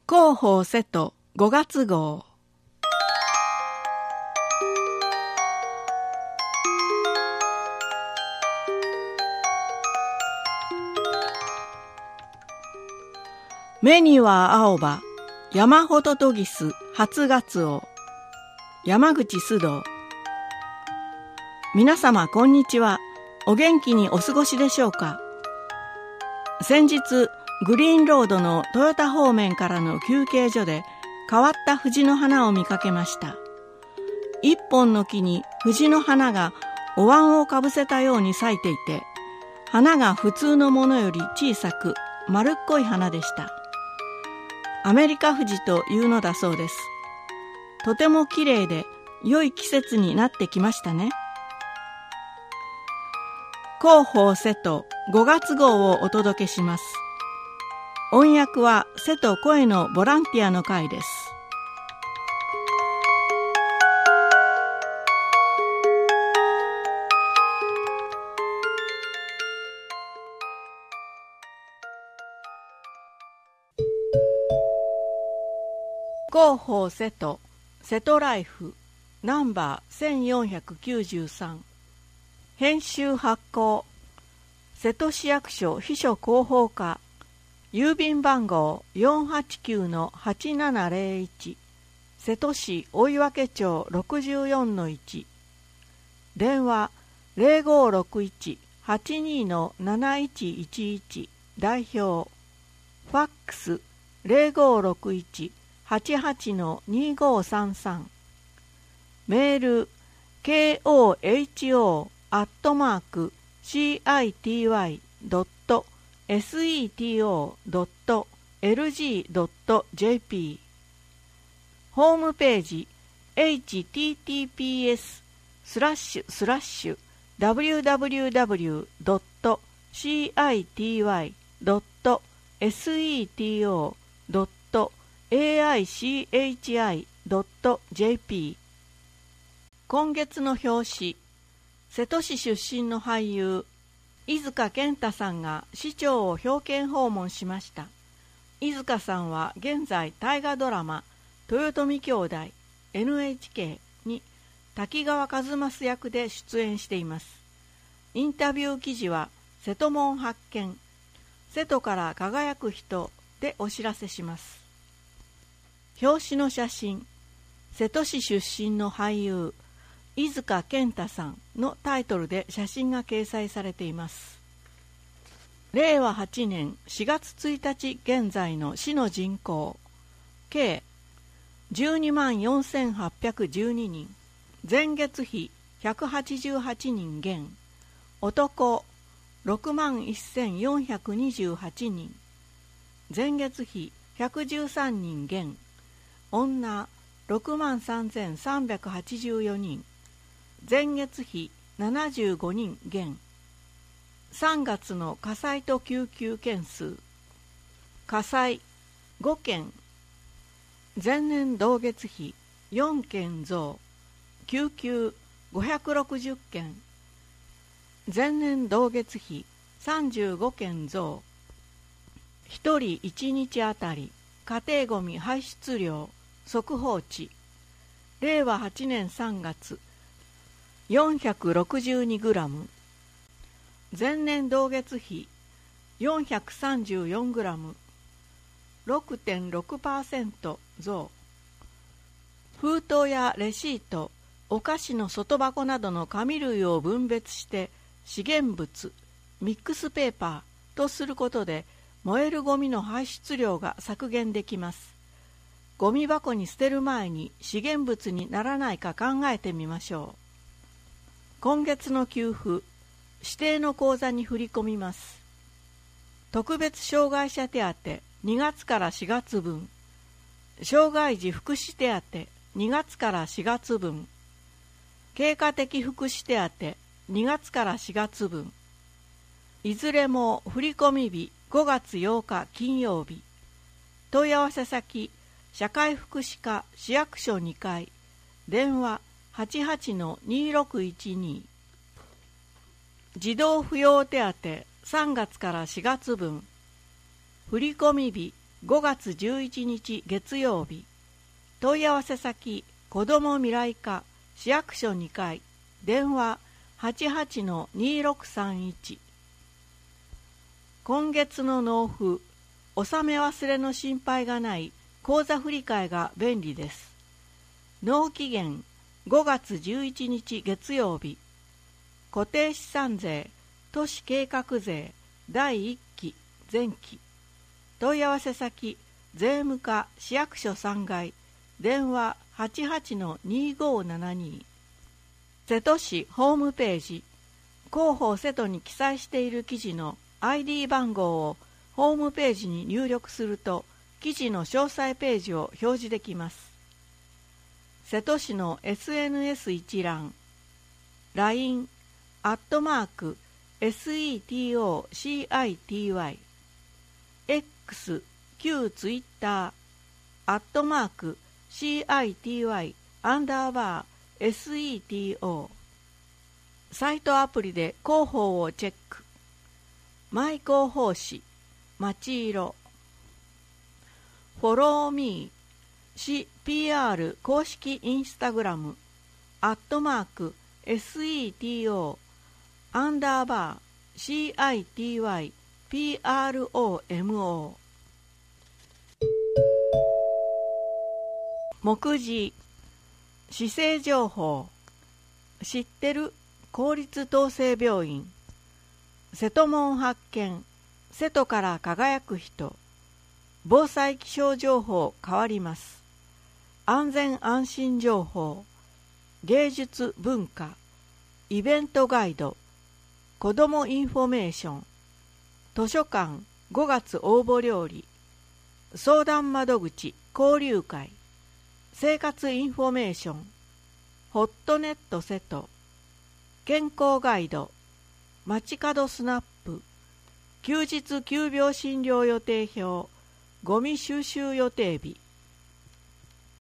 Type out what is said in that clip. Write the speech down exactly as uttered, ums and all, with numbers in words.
広報瀬戸ごがつ号。目には青葉、山ほどとぎす初がつお。山口須藤。皆様こんにちは。お元気にお過ごしでしょうか。先日グリーンロードの豊田方面からの休憩所で変わった藤の花を見かけました。一本の木に藤の花がお椀をかぶせたように咲いていて、花が普通のものより小さく丸っこい花でした。アメリカ藤というのだそうです。とてもきれいで良い季節になってきましたね。広報瀬戸ごがつ号をお届けします。音訳は瀬戸声のボランティアの会です。広報瀬戸瀬戸ライフナンバーせんよんひゃくきゅうじゅうさん。編集発行瀬戸市役所秘書広報課、郵便番号 よんはちきゅうのはちななぜろいち、瀬戸市追分町 ろくじゅうよんのいち、電話 ゼロごろくいち はちにのなないちいちいち、代表、ファックス ゼロごろくいち はちはちのにごさんさん、メール ケーオーエイチオー アットマーク シーアイティーワイ ドット セト ドット エルジー ドット ジェーピー、 ホームページ エイチティーティーピーエス スラッシュスラッシュ ダブリューダブリューダブリュー ドット シーアイティーワイ ドット セト ドット エーアイシーエイチアイ ドット ジェーピー。 今月の表紙、瀬戸市出身の俳優飯塚健太さんが市長を表敬訪問しました。飯塚さんは現在大河ドラマ豊臣兄弟 エヌエイチケー に滝川一益役で出演しています。インタビュー記事は瀬戸門発見、瀬戸から輝く人でお知らせします。表紙の写真、瀬戸市出身の俳優飯塚健太さんのタイトルで写真が掲載されています。れいわはちねんしがつついたち現在の市の人口計じゅうにまんよんせんはっぴゃくじゅうににん、前月比ひゃくはちじゅうはちにん減、男ろくまんせんよんひゃくにじゅうはちにん、前月比ひゃくじゅうさんにん減、女ろくまんさんぜんさんびゃくはちじゅうよにん、前月比ななじゅうごにん減。さんがつの火災と救急件数、火災ごけん、前年同月比よんけん増、救急ごひゃくろくじゅっけん、前年同月比さんじゅうごけん増、ひとりいちにちあたり家庭ごみ排出量速報値、れいわはちねんさんがつよんひゃくろくじゅうにグラム、前年同月比よんひゃくさんじゅうよんグラム、ろくてんろくパーセント 増。封筒やレシート、お菓子の外箱などの紙類を分別して資源物、ミックスペーパーとすることで燃えるゴミの排出量が削減できます。ゴミ箱に捨てる前に資源物にならないか考えてみましょう。今月の給付、指定の口座に振り込みます。特別障害者手当にがつからしがつ分、障害児福祉手当にがつからしがつ分、経過的福祉手当にがつからしがつ分、いずれも振込日ごがつようか金曜日。問い合わせ先、社会福祉課市役所にかい、電話 はちはちのにろくいちに。児童扶養手当さんがつからしがつ分、振込日ごがつじゅういちにち月曜日。問い合わせ先子ども未来課市役所にかい、電話 はちはちのにろくさんいち。今月の納付、納め忘れの心配がない口座振替が便利です。納期限ごがつじゅういちにち月曜日。固定資産税、都市計画税だいいっき前期。問い合わせ先税務課市役所さんがい、電話 はちはちのにごーななに。瀬戸市ホームページ、広報瀬戸に記載している記事の アイディー 番号をホームページに入力すると、記事の詳細ページを表示できます。瀬戸市の エスエヌエス 一覧、ライン、アットマーク、セトシティ、X、旧ツイッター、アットマーク、シティ、アンダーバー、セト。サイトアプリで広報をチェック。マイ広報誌、まちいろ。フォローミー、市 ピーアール 公式インスタグラム、アットマーク、セト、アンダーバー、シティ、ピーアールオーエムオー。目次、市政情報、知ってる公立統制病院、瀬戸門発見、瀬戸から輝く人、防災気象情報変わります。安全安心情報、芸術文化、イベントガイド、子どもインフォメーション、図書館ごがつ応募料理、相談窓口交流会、生活インフォメーション、ホットネット瀬戸、健康ガイド、街角スナップ、休日急病診療予定表、ゴミ収集予定日、